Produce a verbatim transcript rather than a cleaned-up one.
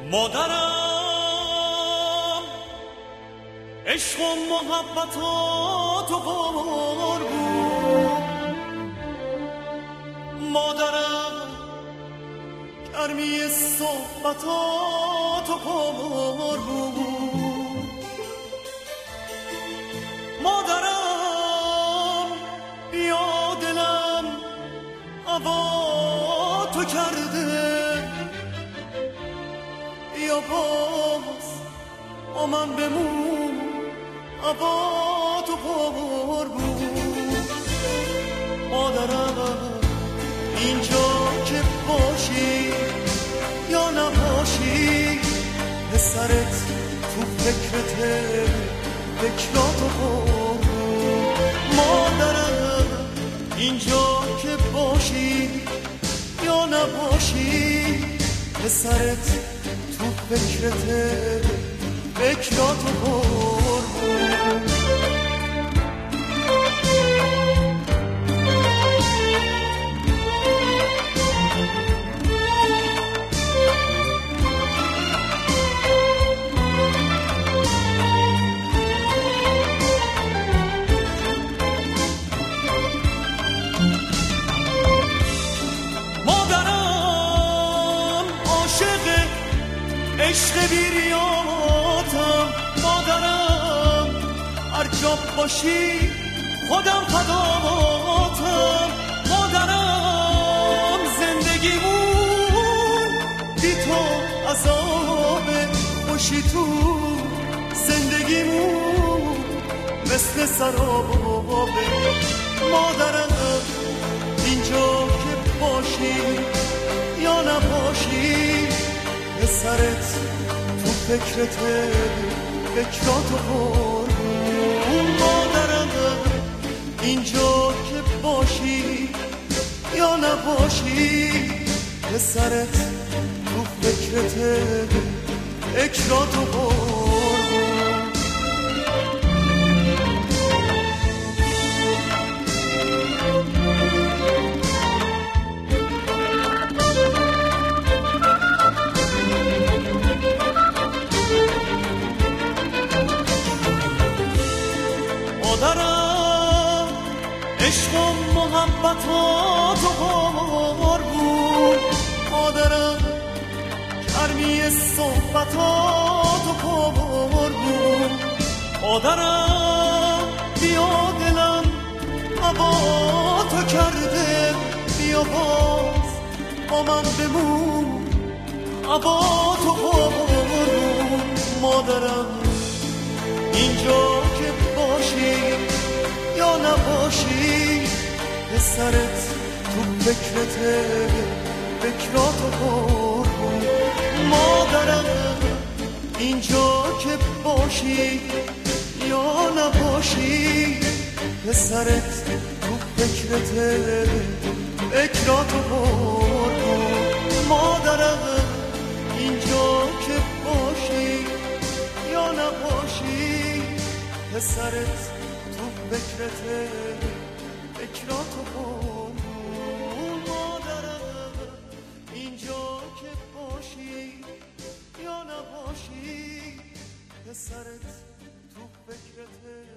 مادرم عشق و محبتات و قمر بود، مادرم گرمی صحبتات و قمر بود، مادرم بیا دلم هوا تو کرده، بیا باز با من بمون هوا تو پر بود، مادرم اینجا که باشی یا نباشی، پسرت تو فکرته فکراتو پر بود، مادرم اینجا که باشی یا نباشی، پسرت تو فکرته فکراتو پر بود. عشق بیریاتم مادرم، هر جا باشی خودم فداتم، مادرم زندگیمون بی تو عذابه، خوشی تو زندگیمون مثل سرابه، مادرم اینجا که باشی یا نباشی، پسرت تو فکرته فکراتو پر بود، مادرم اینجا که باشی یا نباشی، پسرت تو فکرته فکراتو پر بود. مادرم عشق و محبتات و قمر بود، مادرم گرمی صحبتات و قمر بود، مادرم بیا دلم هوا تو کرده، بیا باز با من بمون هوا تو قمر بود، مادرم اینجا که باشی یا نباشی، پسرت تو فکرته فکراتو پر بود، مادرم اینجا که باشی یا نباشی، پسرت تو فکرته فکراتو پر بود، مادرم اینجا که باشی یا نباشی، پسرت تو فکرته فکراتو پر بود، مادرم اینجا که باشی یا نباشی، پسرت تو فکرته